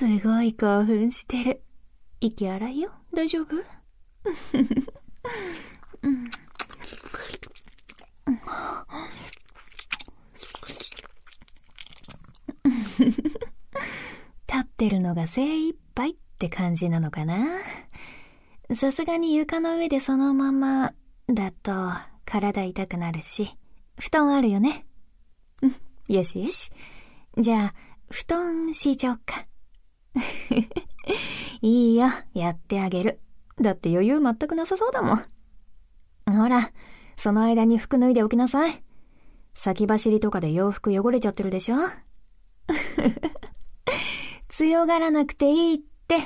すごい興奮してる。息荒いよ。大丈夫？立ってるのが精一杯って感じなのかな。さすがに床の上でそのままだと体痛くなるし、布団あるよね。よしよし。じゃあ布団敷いちゃおっか。いいよ、やってあげる。だって余裕全くなさそうだもん。ほら、その間に服脱いでおきなさい。先走りとかで洋服汚れちゃってるでしょ。強がらなくていいって。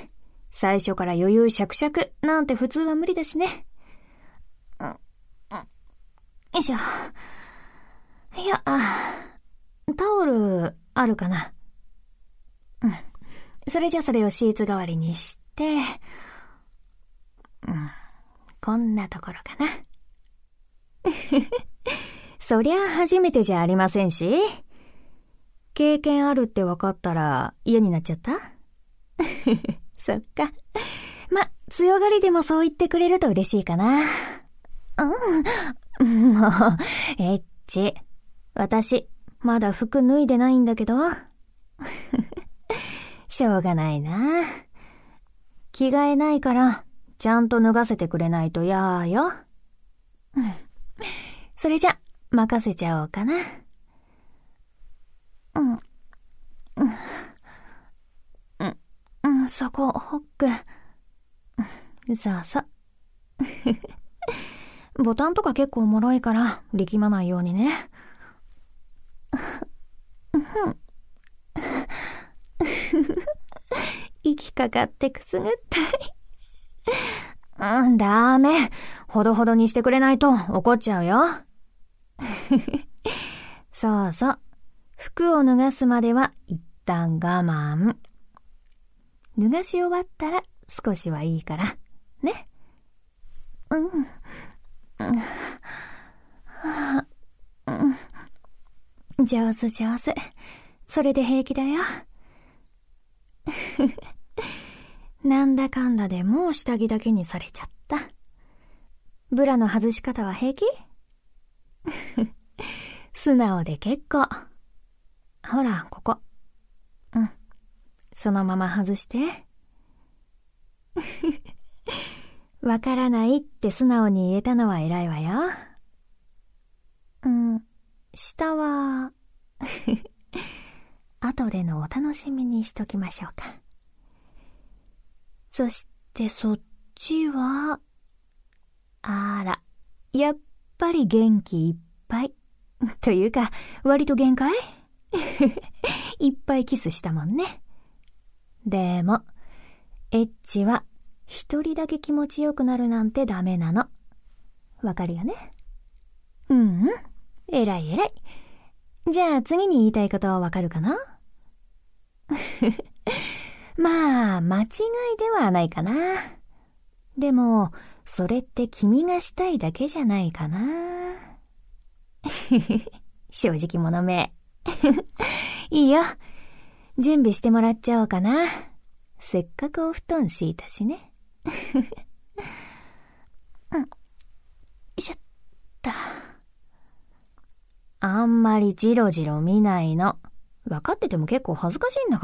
最初から余裕しゃくしゃくなんて普通は無理だしね。よいしょ。いや、タオルあるかな。それじゃそれをシーツ代わりにして、こんなところかな。そりゃ初めてじゃありませんし、経験あるって分かったら嫌になっちゃった？そっか。ま、強がりでもそう言ってくれると嬉しいかな。もう、エッチ。私、まだ服脱いでないんだけど。しょうがないな。着替えないから、ちゃんと脱がせてくれないとやーよ。それじゃ、任せちゃおうかな。そこ、ホック。そうそう。ボタンとか結構脆いから力まないようにね。息かかってくすぐったい。ダメ。ほどほどにしてくれないと怒っちゃうよ。そうそう。服を脱がすまでは一旦我慢。脱がし終わったら少しはいいから。ね。上手上手。それで平気だよ。なんだかんだでもう下着だけにされちゃった。ブラの外し方は平気？素直で結構。ほら、ここ。そのまま外して。わからないって素直に言えたのは偉いわよ。下は、後でのお楽しみにしときましょうか。そしてそっちは、あら、やっぱり元気いっぱい。というか、割と限界？いっぱいキスしたもんね。でも、エッチは一人だけ気持ちよくなるなんてダメなの。わかるよね？偉い偉い。じゃあ次に言いたいことはわかるかな？まあ、間違いではないかな。でも、それって君がしたいだけじゃないかな。正直者め。いいよ。準備してもらっちゃおうかな。せっかくお布団敷いたしね。しょった。あんまりジロジロ見ないの。分かってても結構恥ずかしいんだから。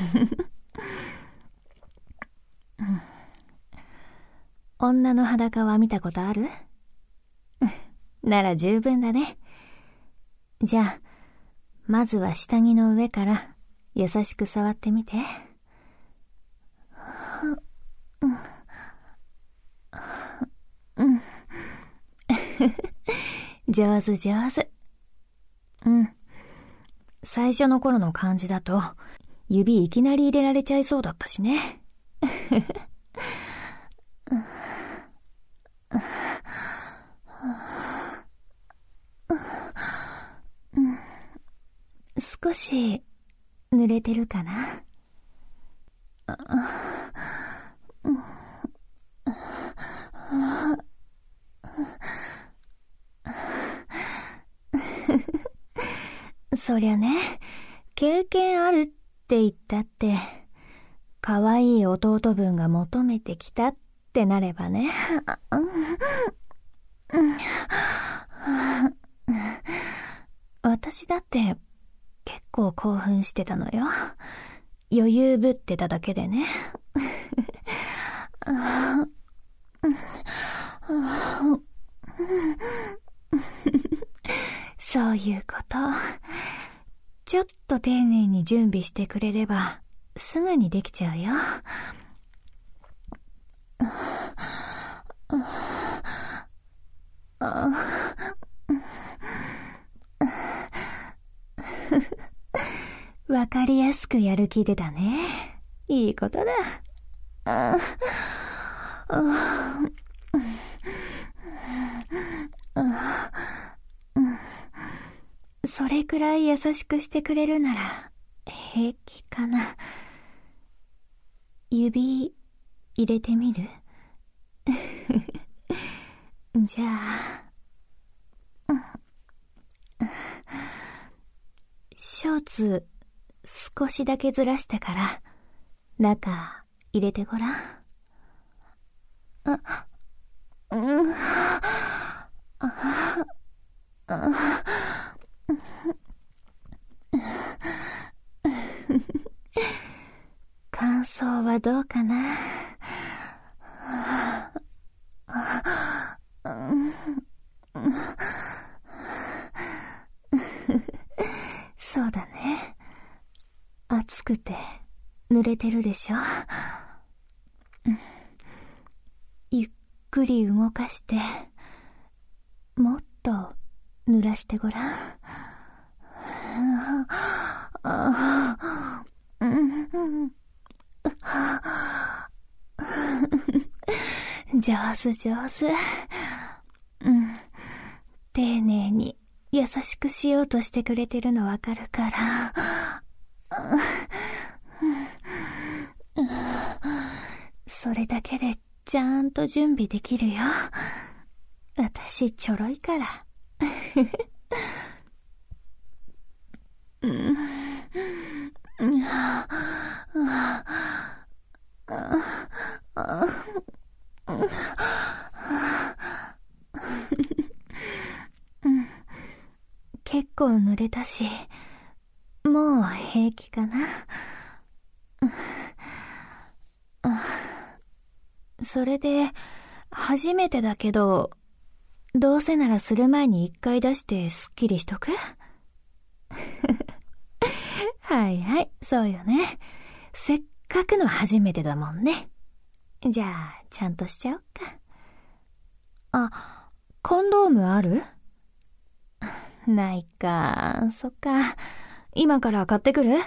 女の裸は見たことある？なら十分だね。じゃあ、まずは下着の上から優しく触ってみて。上手上手。最初の頃の感じだと指いきなり入れられちゃいそうだったしね。少し濡れてるかな。そりゃね、経験あるって言ったってかわいい弟分が求めてきたってなればね。私だって結構興奮してたのよ。余裕ぶってただけでね。そういうこと。ちょっと丁寧に準備してくれればすぐにできちゃうよ。わかりやすくやる気出たね。いいことだ。それくらい優しくしてくれるなら平気かな。指入れてみる？じゃあ、ショーツ少しだけずらしたから中入れてごらん。感想はどうかな？そうだね。暑くて濡れてるでしょ。ゆっくり動かしてもっと濡らしてごらん。上手上手。丁寧に優しくしようとしてくれてるのわかるから。それだけでちゃんと準備できるよ。私ちょろいから。結構濡れたし、もう平気かな。それで初めてだけど、どうせならする前に一回出してすっきりしとく？はいはい、そうよね。せっかくの初めてだもんね。じゃあちゃんとしちゃおっか。あ、コンドームある？ないか。そっか。今から買ってくる？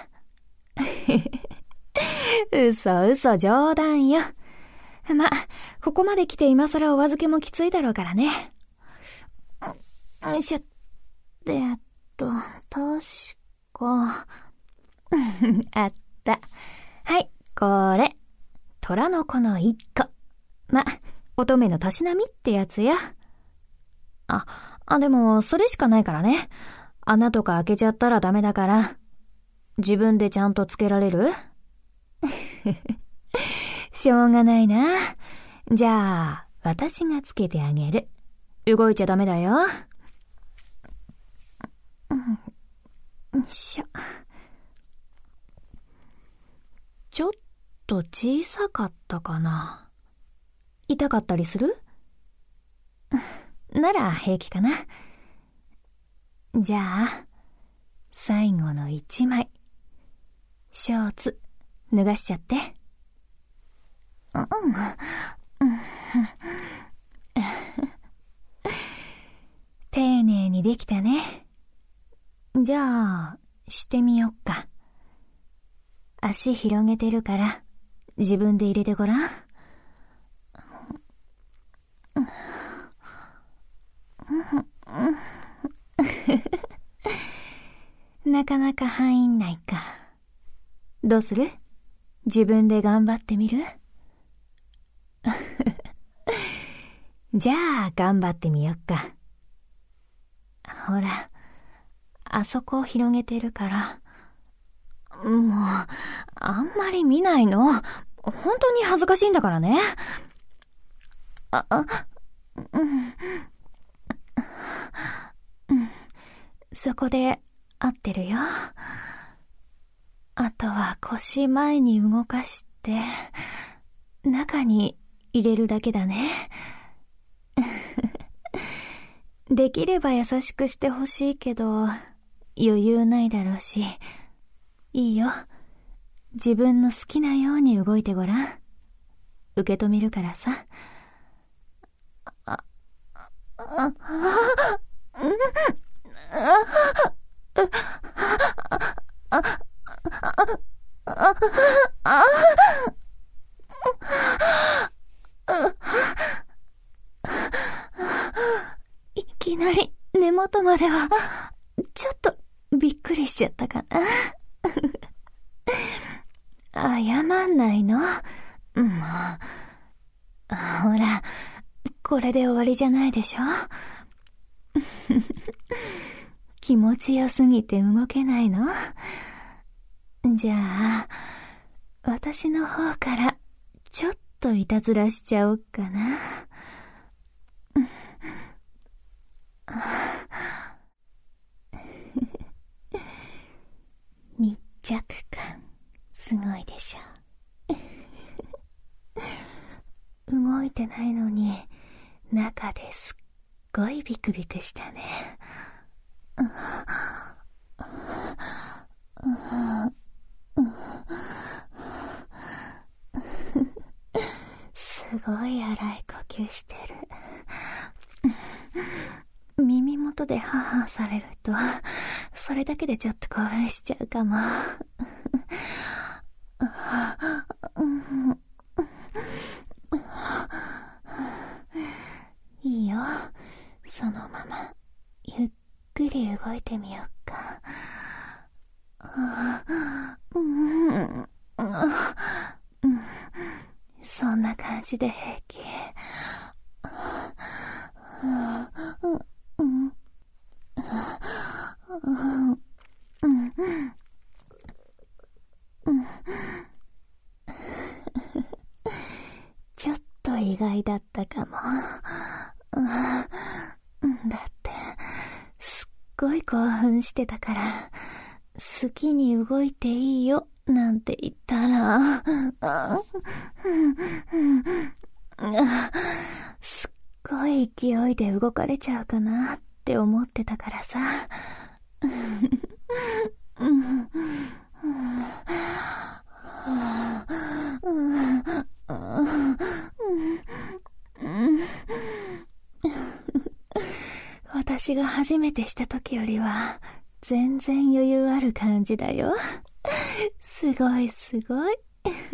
嘘冗談よ。ま、ここまで来て今更お預けもきついだろうからね。よいしょ。確か。あった。はい、これ。虎の子の一個。ま、乙女のたしなみってやつや。でも、それしかないからね。穴とか開けちゃったらダメだから。自分でちゃんとつけられる？しょうがないな。じゃあ、私がつけてあげる。動いちゃダメだよ。よいしょ。ちょっと小さかったかな。痛かったりする？なら平気かな。じゃあ、最後の一枚。ショーツ、脱がしちゃって。丁寧にできたね。じゃあ、してみよっか。足広げてるから、自分で入れてごらん。なかなか入んないか。どうする？自分で頑張ってみる？じゃあ頑張ってみよっか。ほら、あそこを広げてるから、 もう、あんまり見ないの。本当に恥ずかしいんだからね。そこで合ってるよ。あとは腰前に動かして、中に入れるだけだね。できれば優しくしてほしいけど、余裕ないだろうし。いいよ。自分の好きなように動いてごらん。受け止めるからさ。いきなり根元まではちょっとびっくりしちゃったかな。謝んないの？もう、ほら、これで終わりじゃないでしょ。気持ちよすぎて動けないの？じゃあ、私の方からちょっといたずらしちゃおっかな。密着感すごいでしょ。動いてないのに中ですっごいビクビクしたね。すごい荒い呼吸してる。耳元でハーハーされると、それだけでちょっと興奮しちゃうかも。いいよ。そのままゆっくり動いてみよっか。そんな感じで平気。ちょっと意外だったかも。だってすっごい興奮してたから、好きに動いていいよなんて言ったら、すっごい勢いで動かれちゃうかなって思ってたからさ。私が初めてした時よりは全然余裕ある感じだよ。すごいすごい。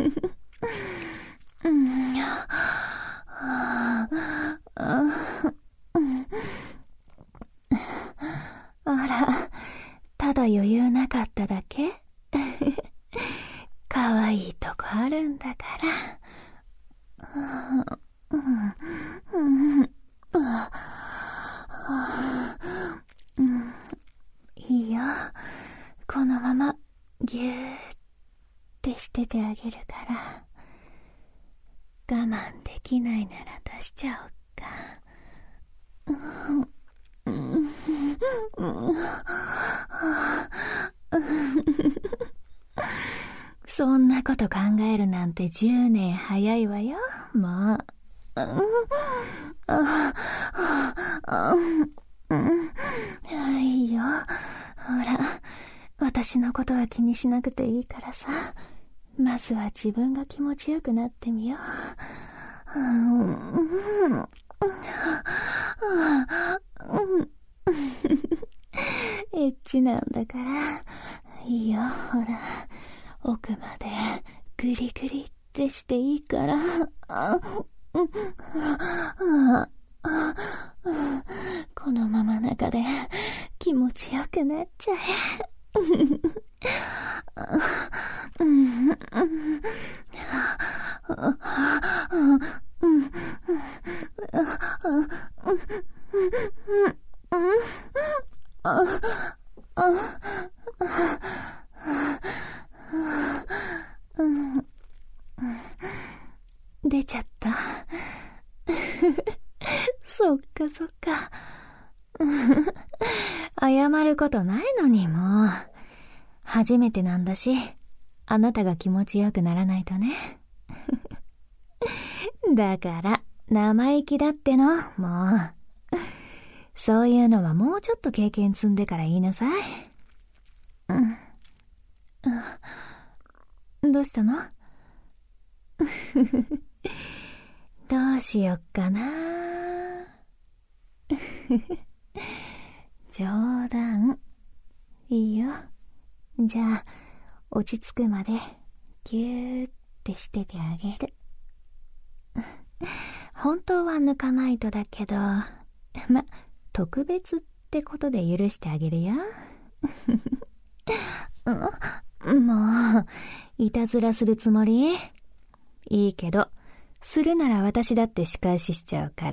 あら、ただ余裕なかっただけ？かわいいとこあるんだから。いいよ。このままぎゅーってしててあげるから。我慢できないなら出しちゃおっか。そんなこと考えるなんて10年早いわよ、もう。いいよ。ほら、私のことは気にしなくていいからさ。まずは自分が気持ちよくなってみよう。エッチなんだから。いいよ、ほら。奥までグリグリってしていいから。このまま中で気持ちよくなっちゃえ。 ちゃった。そっかそっか。謝ることないのにもう。初めてなんだし、あなたが気持ちよくならないとね。だから、生意気だっての、もう。そういうのはもうちょっと経験積んでから言いなさい。どうしたの？どうしよっかな。冗談。いいよ。じゃあ、落ち着くまでギューってしててあげる。本当は抜かないとだけど、特別ってことで許してあげるよ。もう、いたずらするつもり？いいけど、するなら私だって仕返ししちゃうから。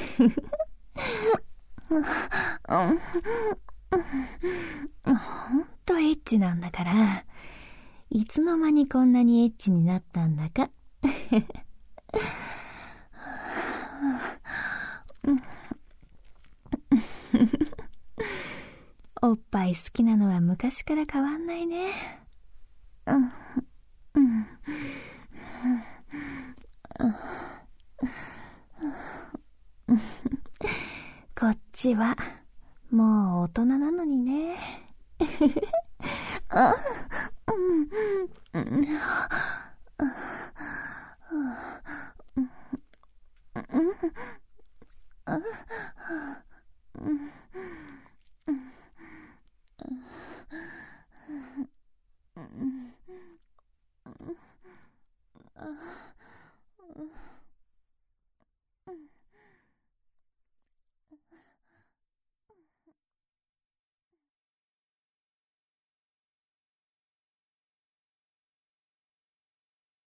ほんとエッチなんだから、いつの間にこんなにエッチになったんだか。おっぱい好きなのは昔から変わんないね。こっちはもう大人なのにね。